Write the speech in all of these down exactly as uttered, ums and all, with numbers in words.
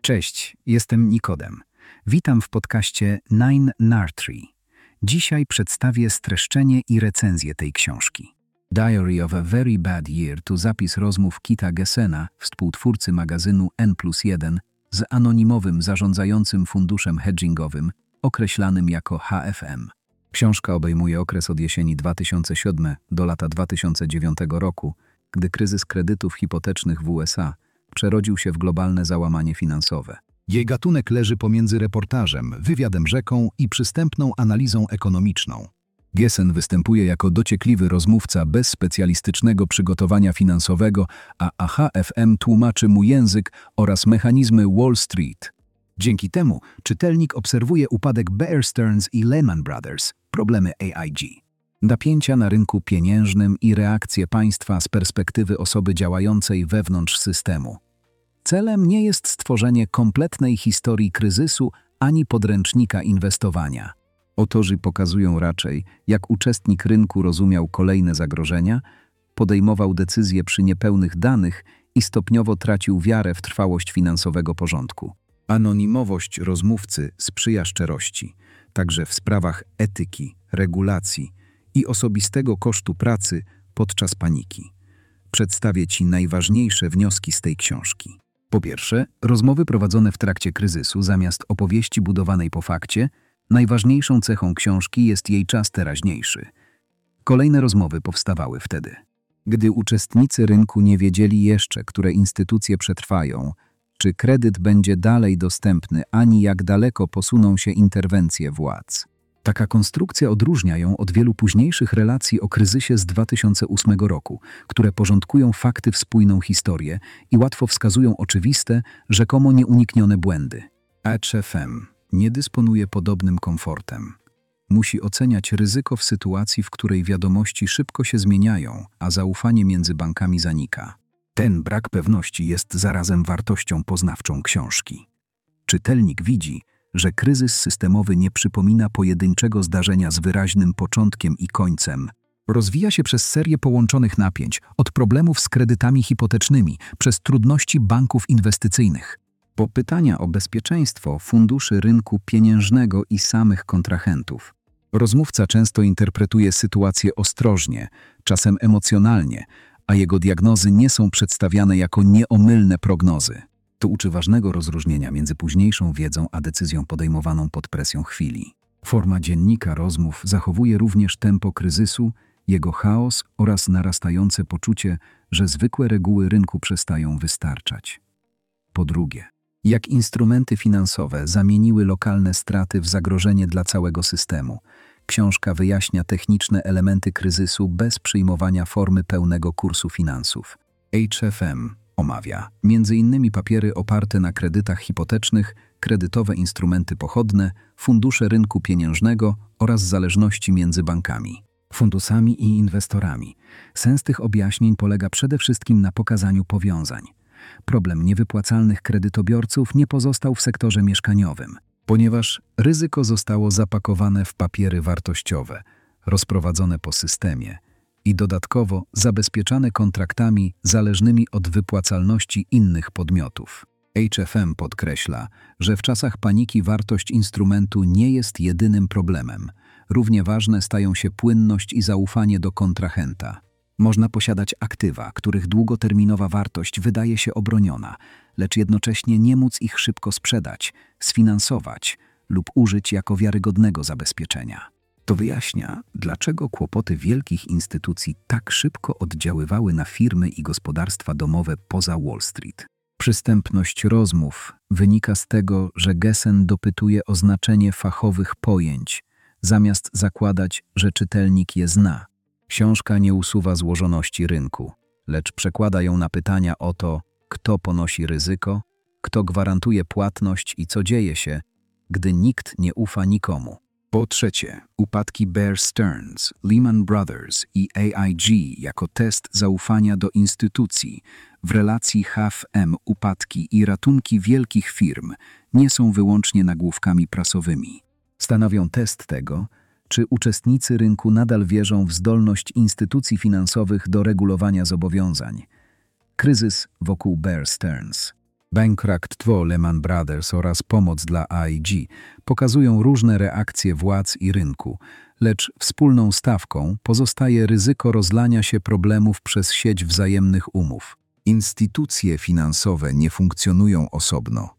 Cześć, jestem Nikodem. Witam w podcaście Nine Nartree. Dzisiaj przedstawię streszczenie i recenzję tej książki. Diary of a Very Bad Year to zapis rozmów Kita Gessena, współtwórcy magazynu N plus jeden, z anonimowym zarządzającym funduszem hedgingowym, określanym jako H F M. Książka obejmuje okres od jesieni dwa tysiące siódmego do lata dwa tysiące dziewiątego roku, gdy kryzys kredytów hipotecznych w U S A przerodził się w globalne załamanie finansowe. Jej gatunek leży pomiędzy reportażem, wywiadem rzeką i przystępną analizą ekonomiczną. Gessen występuje jako dociekliwy rozmówca bez specjalistycznego przygotowania finansowego, a H F M tłumaczy mu język oraz mechanizmy Wall Street. Dzięki temu czytelnik obserwuje upadek Bear Stearns i Lehman Brothers, problemy A I G, napięcia na rynku pieniężnym i reakcje państwa z perspektywy osoby działającej wewnątrz systemu. Celem nie jest stworzenie kompletnej historii kryzysu ani podręcznika inwestowania. Autorzy pokazują raczej, jak uczestnik rynku rozumiał kolejne zagrożenia, podejmował decyzje przy niepełnych danych i stopniowo tracił wiarę w trwałość finansowego porządku. Anonimowość rozmówcy sprzyja szczerości, także w sprawach etyki, regulacji i osobistego kosztu pracy podczas paniki. Przedstawię Ci najważniejsze wnioski z tej książki. Po pierwsze, rozmowy prowadzone w trakcie kryzysu zamiast opowieści budowanej po fakcie. Najważniejszą cechą książki jest jej czas teraźniejszy. Kolejne rozmowy powstawały wtedy, gdy uczestnicy rynku nie wiedzieli jeszcze, które instytucje przetrwają, czy kredyt będzie dalej dostępny, ani jak daleko posuną się interwencje władz. Taka konstrukcja odróżnia ją od wielu późniejszych relacji o kryzysie z dwa tysiące ósmego roku, które porządkują fakty w spójną historię i łatwo wskazują oczywiste, rzekomo nieuniknione błędy. H F M nie dysponuje podobnym komfortem. Musi oceniać ryzyko w sytuacji, w której wiadomości szybko się zmieniają, a zaufanie między bankami zanika. Ten brak pewności jest zarazem wartością poznawczą książki. Czytelnik widzi, że kryzys systemowy nie przypomina pojedynczego zdarzenia z wyraźnym początkiem i końcem. Rozwija się przez serię połączonych napięć, od problemów z kredytami hipotecznymi, przez trudności banków inwestycyjnych, po pytania o bezpieczeństwo funduszy rynku pieniężnego i samych kontrahentów. Rozmówca często interpretuje sytuację ostrożnie, czasem emocjonalnie, a jego diagnozy nie są przedstawiane jako nieomylne prognozy. To uczy ważnego rozróżnienia między późniejszą wiedzą a decyzją podejmowaną pod presją chwili. Forma dziennika rozmów zachowuje również tempo kryzysu, jego chaos oraz narastające poczucie, że zwykłe reguły rynku przestają wystarczać. Po drugie, jak instrumenty finansowe zamieniły lokalne straty w zagrożenie dla całego systemu. Książka wyjaśnia techniczne elementy kryzysu bez przyjmowania formy pełnego kursu finansów. H F M omawia między innymi papiery oparte na kredytach hipotecznych, kredytowe instrumenty pochodne, fundusze rynku pieniężnego oraz zależności między bankami, funduszami i inwestorami. Sens tych objaśnień polega przede wszystkim na pokazaniu powiązań. Problem niewypłacalnych kredytobiorców nie pozostał w sektorze mieszkaniowym, ponieważ ryzyko zostało zapakowane w papiery wartościowe, rozprowadzone po systemie i dodatkowo zabezpieczane kontraktami zależnymi od wypłacalności innych podmiotów. H F M podkreśla, że w czasach paniki wartość instrumentu nie jest jedynym problemem. Równie ważne stają się płynność i zaufanie do kontrahenta. Można posiadać aktywa, których długoterminowa wartość wydaje się obroniona, lecz jednocześnie nie móc ich szybko sprzedać, sfinansować lub użyć jako wiarygodnego zabezpieczenia. To wyjaśnia, dlaczego kłopoty wielkich instytucji tak szybko oddziaływały na firmy i gospodarstwa domowe poza Wall Street. Przystępność rozmów wynika z tego, że Gessen dopytuje o znaczenie fachowych pojęć, zamiast zakładać, że czytelnik je zna. Książka nie usuwa złożoności rynku, lecz przekłada ją na pytania o to, kto ponosi ryzyko, kto gwarantuje płatność i co dzieje się, gdy nikt nie ufa nikomu. Po trzecie, upadki Bear Stearns, Lehman Brothers i A I G jako test zaufania do instytucji. W relacji H F M upadki i ratunki wielkich firm nie są wyłącznie nagłówkami prasowymi. Stanowią test tego, czy uczestnicy rynku nadal wierzą w zdolność instytucji finansowych do regulowania zobowiązań. Kryzys wokół Bear Stearns. Bankrupt dwa Lehman Brothers oraz pomoc dla A I G pokazują różne reakcje władz i rynku, lecz wspólną stawką pozostaje ryzyko rozlania się problemów przez sieć wzajemnych umów. Instytucje finansowe nie funkcjonują osobno.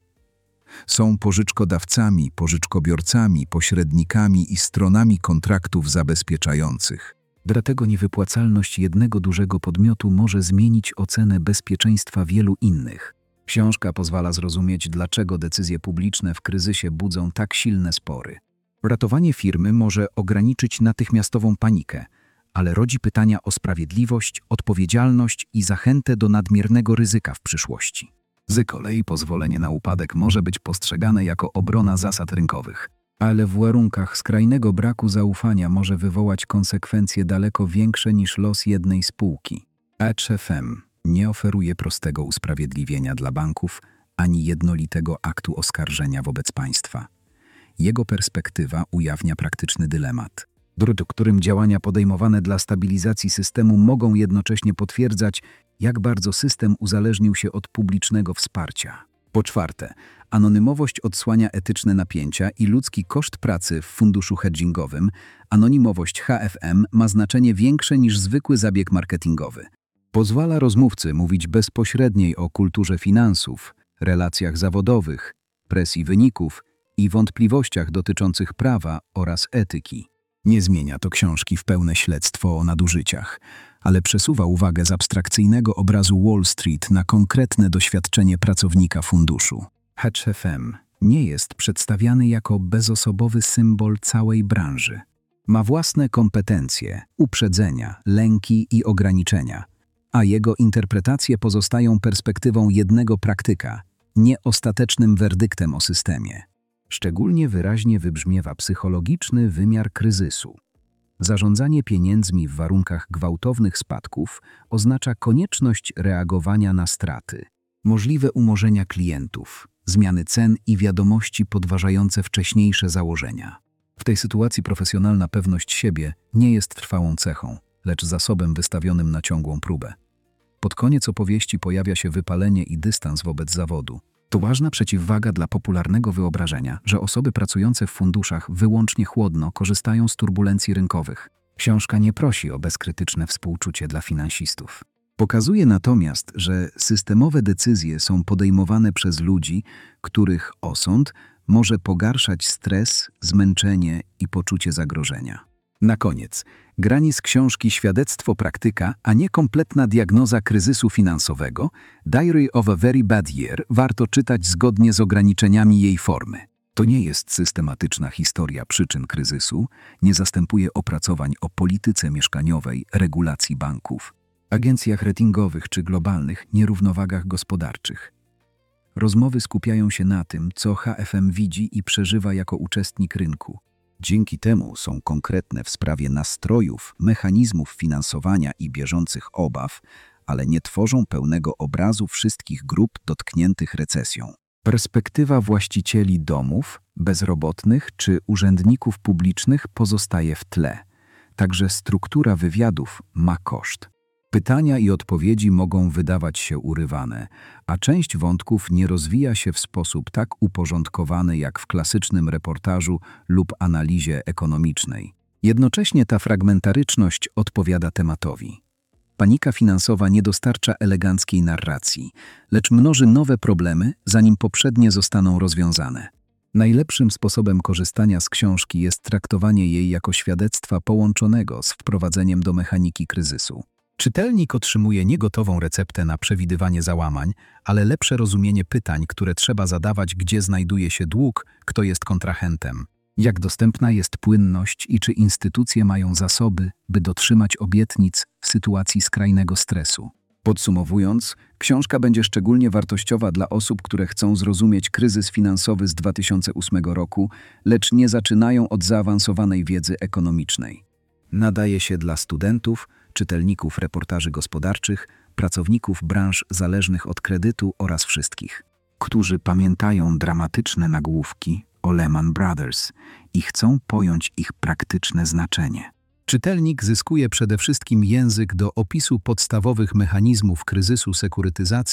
Są pożyczkodawcami, pożyczkobiorcami, pośrednikami i stronami kontraktów zabezpieczających. Dlatego niewypłacalność jednego dużego podmiotu może zmienić ocenę bezpieczeństwa wielu innych. Książka pozwala zrozumieć, dlaczego decyzje publiczne w kryzysie budzą tak silne spory. Ratowanie firmy może ograniczyć natychmiastową panikę, ale rodzi pytania o sprawiedliwość, odpowiedzialność i zachętę do nadmiernego ryzyka w przyszłości. Z kolei pozwolenie na upadek może być postrzegane jako obrona zasad rynkowych, ale w warunkach skrajnego braku zaufania może wywołać konsekwencje daleko większe niż los jednej spółki. H F M nie oferuje prostego usprawiedliwienia dla banków ani jednolitego aktu oskarżenia wobec państwa. Jego perspektywa ujawnia praktyczny dylemat, w którym działania podejmowane dla stabilizacji systemu mogą jednocześnie potwierdzać, jak bardzo system uzależnił się od publicznego wsparcia. Po czwarte, anonimowość odsłania etyczne napięcia i ludzki koszt pracy w funduszu hedgingowym. Anonimowość H F M ma znaczenie większe niż zwykły zabieg marketingowy. Pozwala rozmówcy mówić bezpośredniej o kulturze finansów, relacjach zawodowych, presji wyników i wątpliwościach dotyczących prawa oraz etyki. Nie zmienia to książki w pełne śledztwo o nadużyciach, ale przesuwa uwagę z abstrakcyjnego obrazu Wall Street na konkretne doświadczenie pracownika funduszu. H F M nie jest przedstawiany jako bezosobowy symbol całej branży. Ma własne kompetencje, uprzedzenia, lęki i ograniczenia, a jego interpretacje pozostają perspektywą jednego praktyka, nie ostatecznym werdyktem o systemie. Szczególnie wyraźnie wybrzmiewa psychologiczny wymiar kryzysu. Zarządzanie pieniędzmi w warunkach gwałtownych spadków oznacza konieczność reagowania na straty, możliwe umorzenia klientów, zmiany cen i wiadomości podważające wcześniejsze założenia. W tej sytuacji profesjonalna pewność siebie nie jest trwałą cechą, lecz zasobem wystawionym na ciągłą próbę. Pod koniec opowieści pojawia się wypalenie i dystans wobec zawodu. To ważna przeciwwaga dla popularnego wyobrażenia, że osoby pracujące w funduszach wyłącznie chłodno korzystają z turbulencji rynkowych. Książka nie prosi o bezkrytyczne współczucie dla finansistów. Pokazuje natomiast, że systemowe decyzje są podejmowane przez ludzi, których osąd może pogarszać stres, zmęczenie i poczucie zagrożenia. Na koniec, grani z książki Świadectwo praktyka, a nie kompletna diagnoza kryzysu finansowego, Diary of a Very Bad Year warto czytać zgodnie z ograniczeniami jej formy. To nie jest systematyczna historia przyczyn kryzysu, nie zastępuje opracowań o polityce mieszkaniowej, regulacji banków, agencjach ratingowych czy globalnych nierównowagach gospodarczych. Rozmowy skupiają się na tym, co H F M widzi i przeżywa jako uczestnik rynku. Dzięki temu są konkretne w sprawie nastrojów, mechanizmów finansowania i bieżących obaw, ale nie tworzą pełnego obrazu wszystkich grup dotkniętych recesją. Perspektywa właścicieli domów, bezrobotnych czy urzędników publicznych pozostaje w tle. Także struktura wywiadów ma koszt. Pytania i odpowiedzi mogą wydawać się urywane, a część wątków nie rozwija się w sposób tak uporządkowany jak w klasycznym reportażu lub analizie ekonomicznej. Jednocześnie ta fragmentaryczność odpowiada tematowi. Panika finansowa nie dostarcza eleganckiej narracji, lecz mnoży nowe problemy, zanim poprzednie zostaną rozwiązane. Najlepszym sposobem korzystania z książki jest traktowanie jej jako świadectwa połączonego z wprowadzeniem do mechaniki kryzysu. Czytelnik otrzymuje nie gotową receptę na przewidywanie załamań, ale lepsze rozumienie pytań, które trzeba zadawać, gdzie znajduje się dług, kto jest kontrahentem, jak dostępna jest płynność i czy instytucje mają zasoby, by dotrzymać obietnic w sytuacji skrajnego stresu. Podsumowując, książka będzie szczególnie wartościowa dla osób, które chcą zrozumieć kryzys finansowy z dwa tysiące ósmego roku, lecz nie zaczynają od zaawansowanej wiedzy ekonomicznej. Nadaje się dla studentów, czytelników reportaży gospodarczych, pracowników branż zależnych od kredytu oraz wszystkich, którzy pamiętają dramatyczne nagłówki o Lehman Brothers i chcą pojąć ich praktyczne znaczenie. Czytelnik zyskuje przede wszystkim język do opisu podstawowych mechanizmów kryzysu sekurytyzacji,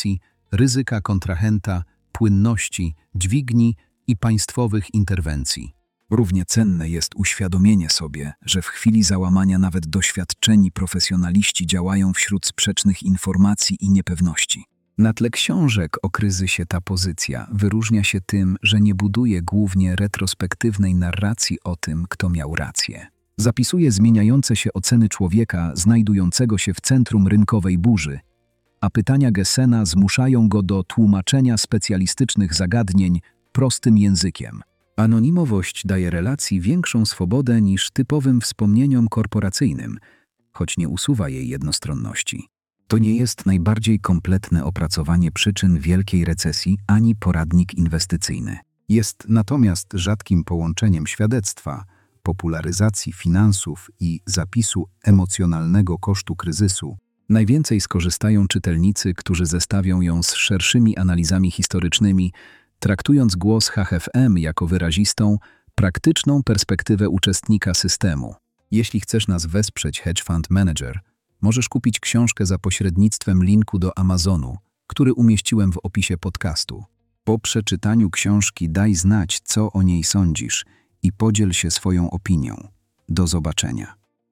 ryzyka kontrahenta, płynności, dźwigni i państwowych interwencji. Równie cenne jest uświadomienie sobie, że w chwili załamania nawet doświadczeni profesjonaliści działają wśród sprzecznych informacji i niepewności. Na tle książek o kryzysie ta pozycja wyróżnia się tym, że nie buduje głównie retrospektywnej narracji o tym, kto miał rację. Zapisuje zmieniające się oceny człowieka znajdującego się w centrum rynkowej burzy, a pytania Gessena zmuszają go do tłumaczenia specjalistycznych zagadnień prostym językiem. Anonimowość daje relacji większą swobodę niż typowym wspomnieniom korporacyjnym, choć nie usuwa jej jednostronności. To nie jest najbardziej kompletne opracowanie przyczyn wielkiej recesji ani poradnik inwestycyjny. Jest natomiast rzadkim połączeniem świadectwa, popularyzacji finansów i zapisu emocjonalnego kosztu kryzysu. Najwięcej skorzystają czytelnicy, którzy zestawią ją z szerszymi analizami historycznymi, traktując głos H F M jako wyrazistą, praktyczną perspektywę uczestnika systemu. Jeśli chcesz nas wesprzeć Hedge Fund Manager, możesz kupić książkę za pośrednictwem linku do Amazonu, który umieściłem w opisie podcastu. Po przeczytaniu książki daj znać, co o niej sądzisz i podziel się swoją opinią. Do zobaczenia.